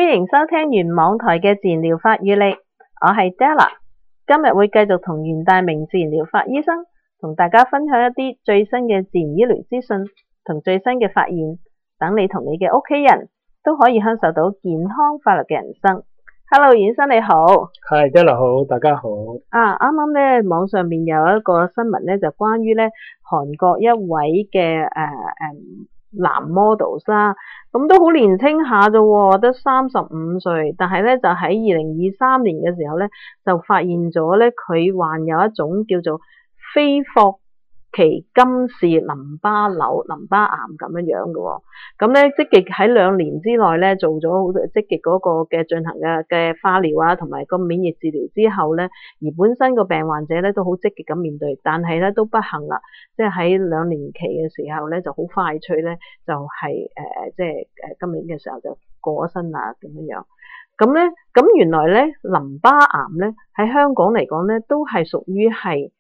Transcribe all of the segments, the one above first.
歡迎收聽原網台嘅自然療法與你，我係 Della， 今日會繼續同袁大明自然療法醫生同大家分享一啲最新嘅自然醫療資訊同最新嘅發現，等你同你嘅屋企人都可以享受到健康快樂嘅人生。Hello， 袁醫生你好。 係 Della 好，大家好。 啱啱咧網上面有一個新聞咧，就關於咧韓國一位嘅男 models 啦，咁都好年輕下啫，得35歲，但係咧就喺2023年嘅時候咧就發現咗咧佢患有一種叫做非霍奇金氏淋巴癌咁樣樣嘅，咁咧積極喺2年之內咧做咗好積極嗰個嘅進行嘅化療啊，同埋個免疫治療之後咧，而本身個病患者咧都好積極咁面對，但係咧都不幸啦，即係喺2年期嘅時候咧就好快脆咧就係今年嘅時候就過咗身啦咁樣樣。咁原來咧淋巴癌咧喺香港嚟講咧都係屬於係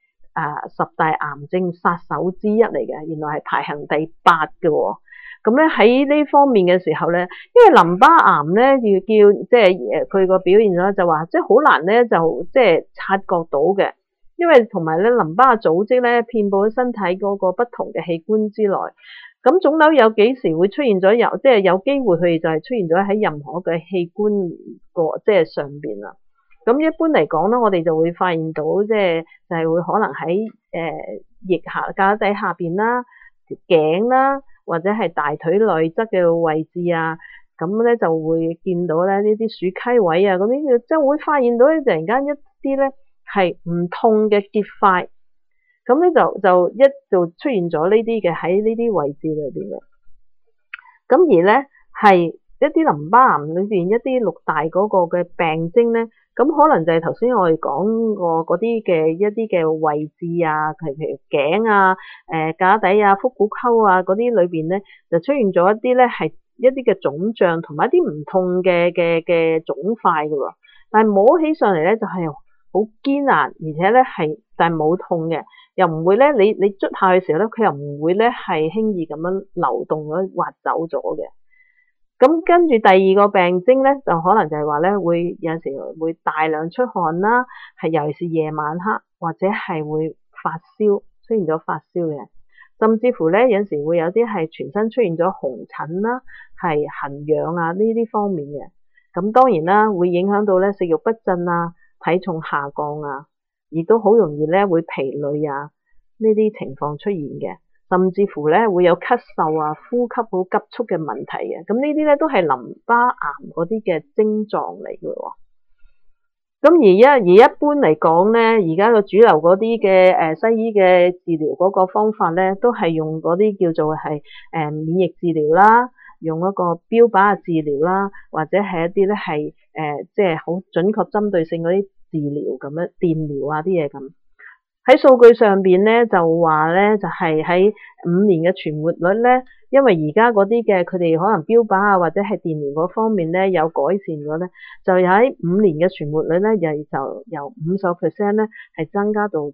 10大癌症殺手之一嚟嘅，原來係排行第8嘅喎。咁咧喺呢方面嘅時候咧，因為淋巴癌咧要叫即係佢個表現咧就話即係好難咧就即係察覺到嘅，因為同埋咧淋巴組織咧遍佈喺身體嗰個不同嘅器官之內。咁腫瘤有幾時會出現咗即係有機會佢就係出現咗喺任何嘅器官即係上邊啦。咁一般嚟講咧，我哋就會發現到即係就係會可能喺腋下胳底下邊啦、條頸啦，或者係大腿內側嘅位置啊，咁咧就會見到咧呢啲鼠蹊位啊，咁呢即係會發現到咧突然間一啲咧係唔痛嘅結塊，咁咧就出現咗呢啲嘅喺呢啲位置裏邊嘅。咁而咧係一啲淋巴癌裏邊一啲6大嗰個嘅病徵咧，咁可能就係頭先我哋講過嗰啲嘅一啲嘅位置啊，譬如頸啊、胳底啊、腹股溝啊嗰啲裏邊咧，就出現咗一啲咧係一啲嘅腫脹同埋一啲唔痛嘅腫塊㗎喎，但係摸起上嚟咧就係好堅硬，而且咧係但係冇痛嘅，又唔會咧你捽下嘅時候咧，佢又唔會咧係輕易咁樣流動咗滑走咗嘅。咁跟住第二個病徵咧，就可能就係話咧，會有陣時會大量出汗啦，係尤其是夜晚黑，或者係會發燒，出現咗發燒嘅，甚至乎咧有陣時會有啲係全身出現咗紅疹啦，係痕癢啊呢啲方面嘅。咁當然啦，會影響到咧食慾不振啊、體重下降啊，亦都好容易咧會疲累啊呢啲情況出現嘅。甚至乎咧會有咳嗽啊、呼吸好急促嘅問題嘅，咁呢啲咧都係淋巴癌嗰啲嘅症狀嚟嘅喎。咁而一般嚟講咧，而家個主流嗰啲嘅西醫嘅治療嗰個方法咧，都係用嗰啲叫做係免疫治療啦，用一個標靶嘅治療啦，或者係一啲咧係即係好準確針對性嗰啲治療咁樣電療啊啲嘢咁。喺數據上邊咧就話咧就係喺5年嘅存活率咧，因為而家嗰啲嘅佢哋可能標靶啊或者係電療嗰方面咧有改善咗咧，就喺5年嘅存活率咧就由50%咧係增加到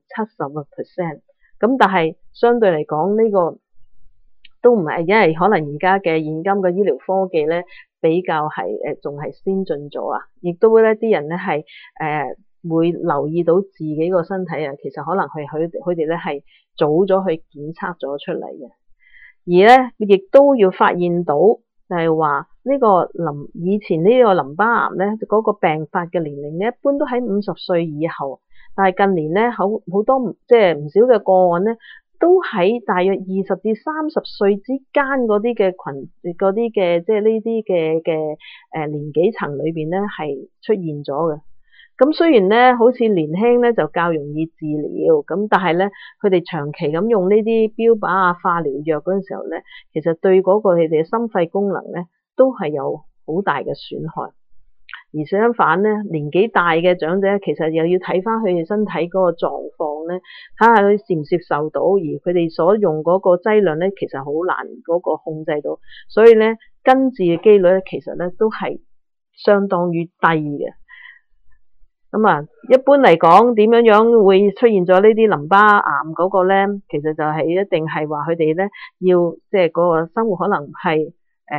70%。咁但係相對嚟講呢個都唔係，因為可能而家嘅現今嘅醫療科技咧比較係仲係先進咗啊，亦都咧啲人咧係會留意到自己個身體啊，其實可能係佢哋咧係早咗去檢測咗出嚟嘅，而咧亦都要發現到就係話呢個以前呢個淋巴癌咧嗰個病發嘅年齡咧一般都喺50歲以後，但係近年咧好多即係唔少嘅個案咧都喺大約20至30歲之間嗰啲嘅嗰啲嘅即係呢啲嘅年紀層裏邊咧係出現咗嘅。咁雖然咧好似年輕咧就較容易治療，咁但係咧佢哋長期咁用呢啲標靶啊、化療藥嗰陣時候咧，其實對嗰個佢哋嘅心肺功能咧都係有好大嘅損害。而相反咧，年紀大嘅長者其實又要睇翻佢哋身體嗰個狀況咧，睇下佢接唔接受到，而佢哋所用嗰個劑量咧，其實好難嗰個控制到，所以咧根治嘅機率咧，其實咧都係相當於低嘅。一般嚟講，點樣會出現咗呢啲淋巴癌嗰個咧？其實就係一定係話佢哋咧要即係嗰個生活可能係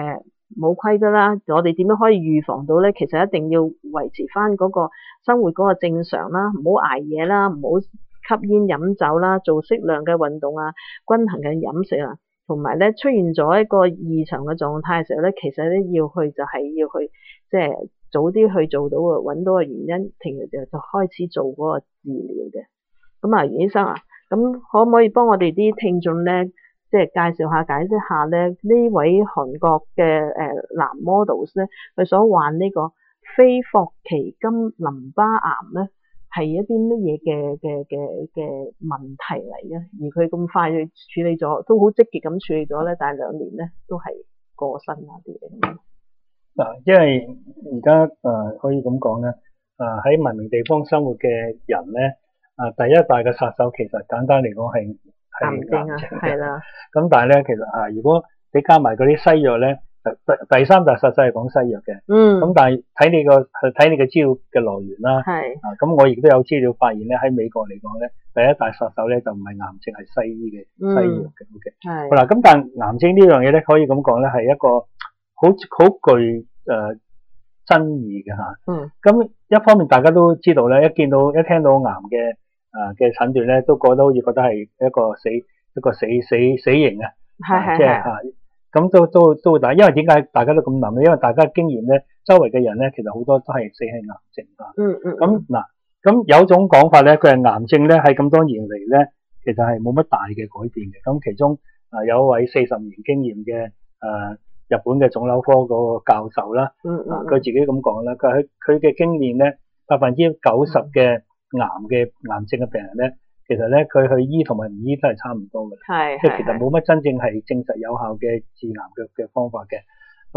冇虧㗎啦。我哋點樣可以預防到咧？其實一定要維持翻嗰個生活嗰個正常啦，唔好捱夜啦，唔好吸煙飲酒啦，做適量嘅運動啊，均衡嘅飲食啊，同埋咧出現咗一個異常嘅狀態嘅時候咧，其實咧要去即係早啲去做到揾到個原因，停就開始做嗰個治療嘅。咁啊，袁醫生啊，咁可唔可以幫我哋啲聽眾咧，即係介紹下、解釋下咧呢位韓國嘅男 models 咧，佢所患呢個非霍奇金淋巴癌咧，係一啲乜嘢嘅問題嚟嘅？而佢咁快去處理咗，都好積極咁處理咗咧，但係2年咧都係過身啊啲嘢。 嗱，因為而家可以咁講咧，喺文明地方生活嘅人咧，第一大嘅殺手其實簡單嚟講係癌症啊， 係啦。 咁但係咧，其實如果你加埋嗰啲西藥咧，第三大殺手係講西藥嘅。咁但係睇你嘅資料嘅來源啦。 係。 咁我亦都有資料發現咧，喺美國嚟講咧，第一大殺手咧就唔係癌症，係西醫嘅西藥嘅。OK。係。好啦，咁但係癌症呢樣嘢咧，可以咁講咧，係一個好具爭議嘅嚇。咁一方面大家都知道咧，一聽到癌嘅診斷咧，都覺得好似覺得係一個死刑啊。係。即係嚇。咁都大，因為點解大家都咁諗咧？因為大家經驗咧，周圍嘅人咧，其實好多都係死喺癌症啊。咁有種講法咧，佢係癌症咧，喺咁多年嚟咧，其實係冇乜大嘅改變嘅。咁其中有一位40年經驗嘅日本嘅腫瘤科嗰個教授啦，佢自己咁講啦，佢嘅經驗咧，90%嘅癌症嘅病人咧，其實咧佢去醫同埋唔醫都係差唔多嘅，即係其實冇乜真正係證實有效嘅治癌嘅方法嘅。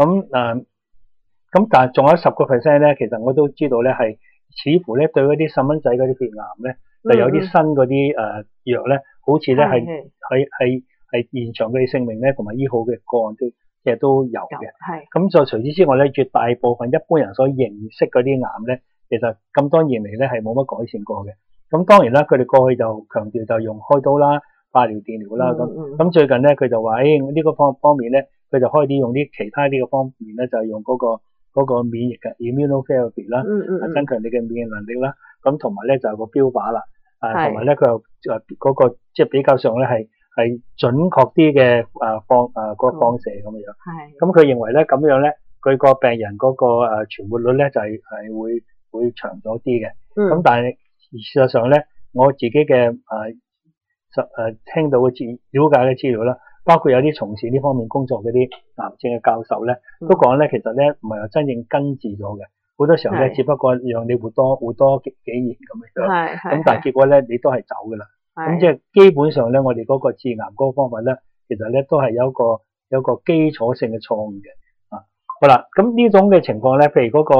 咁但係仲有10% 咧，其實我都知道咧係似乎咧對嗰啲細蚊仔嗰啲血癌咧，就有啲新嗰啲藥咧，好似咧係延長佢哋性命咧，同埋醫好嘅個案都有嘅。咁再除此之外咧，絕大部分一般人所認識嗰啲癌咧，其實咁多年嚟咧係冇乜改善過嘅。咁當然啦，佢哋過去就強調就用開刀啦、化療、電療啦咁。最近咧佢就話呢個方面咧，佢就開始用啲其他呢個方面咧，就係用嗰個免疫嘅 immunotherapy 啦，增強你嘅免疫能力啦。咁同埋咧就有個標靶啦，同埋咧佢又嗰個即係比較上咧係準確啲嘅個放射咁樣。咁佢認為咧咁樣咧，佢個病人嗰個存活率咧就係會長咗啲嘅。咁但係事實上咧，我自己嘅聽到嘅了解嘅資料啦，包括有啲從事呢方面工作嗰啲癌症嘅教授咧，都講咧其實咧唔係話真正根治咗嘅，好多時候咧只不過讓你活多幾年咁樣。咁但係結果咧你都係走㗎啦。咁即係基本上咧，我哋嗰個治癌嗰個方法咧，其實咧都係有一個基礎性嘅錯誤嘅。好啦，咁呢種嘅情況咧，譬如嗰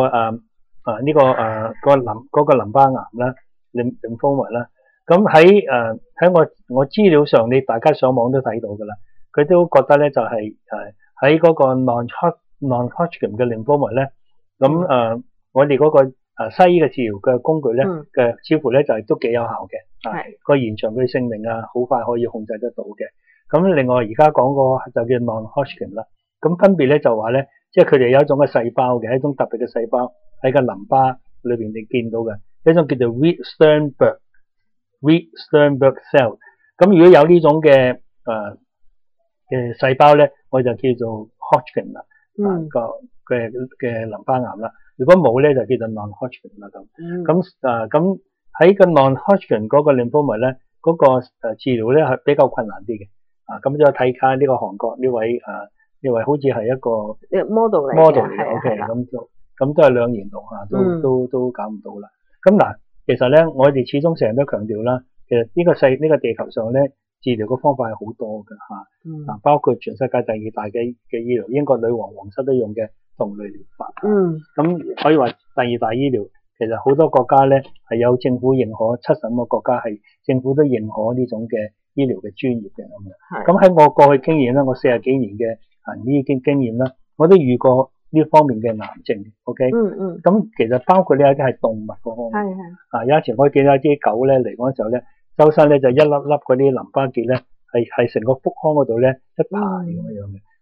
個淋巴癌啦。lymphoma 啦，咁喺我資料上，你大家上網都睇到㗎啦。佢都覺得咧就係喺嗰個 non-Hodgkin 嘅 lymphoma 咧，咁我哋嗰個西醫嘅治療嘅工具咧嘅似乎咧就係都幾有效嘅，個延長佢性命啊，好快可以控制得到嘅。咁另外而家講個就叫 non-Hodgkin 啦，咁分別咧就話咧，即係佢哋有一種嘅細胞嘅，一種特別嘅細胞喺個淋巴裏邊你見到嘅。一種叫做 Reed-Sternberg cell， 咁如果有呢種嘅細胞咧，我就叫做 Hodgkin 啦，嘅淋巴癌啦。如果冇咧，就叫做 non-Hodgkin 啦咁。咁喺個 non-Hodgkin 嗰個 lymphoma 咧，嗰個治療咧係比較困難啲嘅。咁就睇下呢個韓國呢位好似係一個 model 嚟嘅 ，OK， 咁都係2年度都搞唔到啦。咁嗱，其實咧，我哋始終成日都強調啦，其實呢個地球上咧，治療嘅方法係好多嘅嚇，包括全世界第2大嘅醫療，英國女王皇室都用嘅同類療法。咁可以話第2大醫療，其實好多國家咧係有政府認可，75個國家係政府都認可呢種嘅醫療嘅專業嘅咁樣。咁喺我過去經驗咧，我40幾年嘅醫經驗啦，我都遇過呢方面嘅癌症 ，OK，咁其實包括呢一啲係動物嗰方面，有一次我見到一啲狗咧嚟嗰陣時候咧，周身咧就一粒粒嗰啲淋巴結咧係成個腹腔嗰度咧一排咁樣嘅，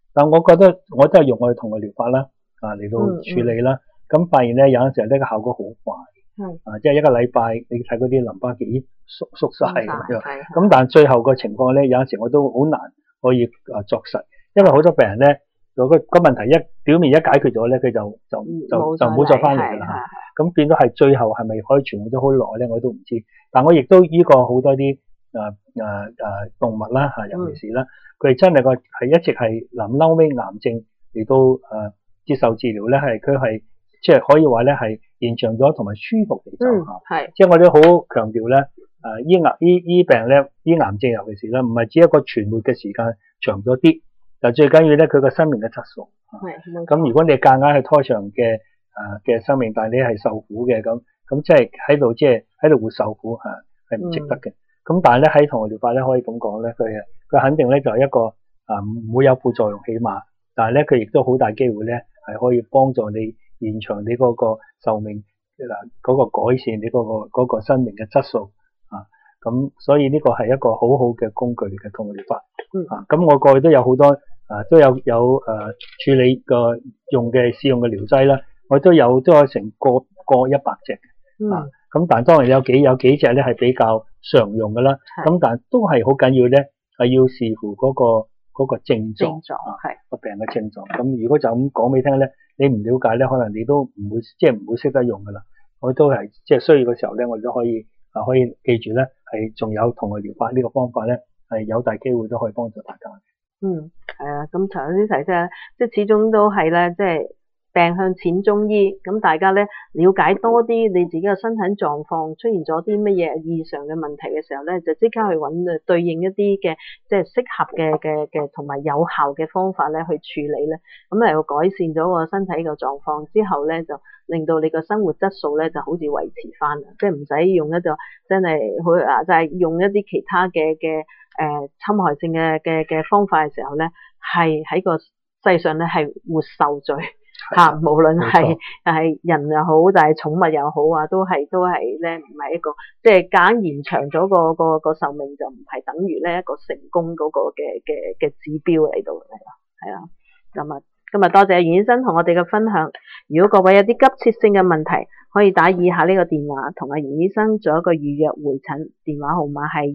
但我覺得我都係用我哋同個療法啦，嚟到處理啦。咁發現咧有陣時候呢個效果好快，即係一個禮拜你睇嗰啲淋巴結縮晒咁樣。咁但係最後個情況咧，有陣時我都好難可以作實，因為好多病人咧，個問題表面一解決咗咧，佢就唔好再翻嚟㗎啦。咁變咗係最後係咪可以存活咗好耐咧？我都唔知。但我亦都醫過好多啲動物啦尤其是啦，佢哋真係係一直係臨嬲尾癌症嚟到接受治療咧，佢係即係可以話咧係延長咗同埋舒服嚟奏效。即係我哋好強調咧，醫病咧，醫癌症尤其是咧，唔係只一個存活嘅時間長咗啲，就最緊要咧佢個生命嘅質素。咁如果你夾硬去拖長嘅生命，但係你係受苦嘅咁即係喺度活受苦係唔值得嘅。咁但係咧喺同類療法咧可以咁講咧，佢肯定咧就係一個唔會有副作用起碼，但係咧佢亦都好大機會咧係可以幫助你延長你嗰個壽命嗰個改善你嗰個生命嘅質素咁所以呢個係一個好好嘅工具嚟嘅同類療法。咁我過去都有好多都有處理個試用嘅療劑啦，我都有成過100隻嘅。咁但係當然有幾隻咧係比較常用嘅啦。咁但係都係好緊要咧，係要視乎嗰個症狀個病嘅症狀。咁如果就咁講俾你聽咧，你唔了解咧，可能你都唔會識得用噶啦。我都係需要嘅時候咧，我哋都可以記住咧，係仲有同類療法呢個方法咧，係有大機會都可以幫助大家。 咁頭先提即係始終都係咧，即係病向淺中醫，咁大家咧了解多啲你自己嘅身體狀況，出現咗啲乜嘢異常嘅問題嘅時候咧，就即刻去揾對應一啲嘅即係適合嘅同埋有效嘅方法咧去處理咧，咁嚟到改善咗個身體嘅狀況之後咧，就令到你個生活質素咧就好似維持翻，即係唔使用一個真係好就係用一啲其他嘅侵害性嘅方法嘅時候咧，係喺個世上咧係活受罪。無論係人又好，就係寵物又好都係咧，唔係一個即係夾硬延長咗個壽命，就唔係等於咧一個成功嗰個嘅指標嚟到係啦。咁今日多謝袁醫生同我哋嘅分享。如果各位有啲急切性嘅問題，可以打以下呢個電話同阿袁醫生做一個預約會診，電話號碼係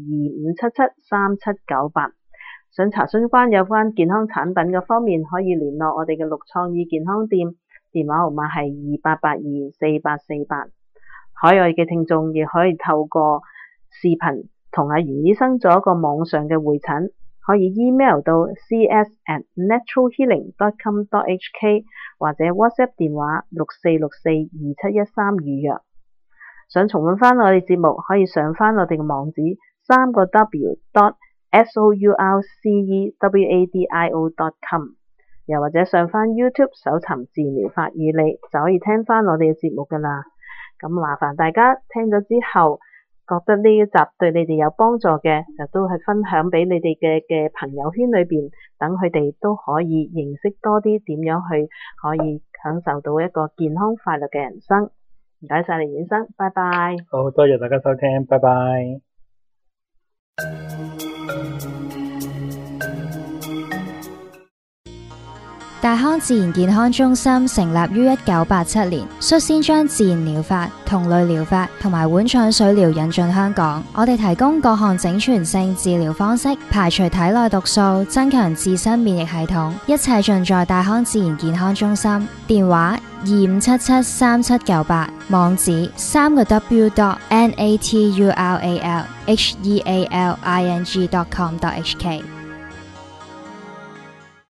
25773798。想查詢翻有關健康產品嘅方面，可以聯絡我哋嘅陸創意健康店，電話號碼係28824848。海外嘅聽眾亦可以透過視頻同阿袁醫生做一個網上嘅會診，可以 email 到 cs@naturalhealing.com.hk 或者 WhatsApp 電話64642713預約。想重溫翻我哋節目，可以上翻我哋嘅網址3w.sourcewadio.com， 又或者上翻 YouTube 搜尋治療法與你，就可以聽翻我哋嘅節目噶啦。咁麻煩大家聽咗之後，覺得呢一集對你哋有幫助嘅，就都係分享俾你哋嘅朋友圈裏邊，等佢哋都可以認識多啲點樣去可以享受到一個健康快樂嘅人生。唔該晒你，袁醫生，拜拜。 好，多謝大家收聽，拜拜。 大康自然健康中心成立於1987年，率先將自然療法、同類療法同埋碗腸水療引進香港。我哋提供各項整全性治療方式，排除體內毒素，增強自身免疫系統，一切盡在大康自然健康中心。電話25773798，網址3w.naturalhealing.com.hk。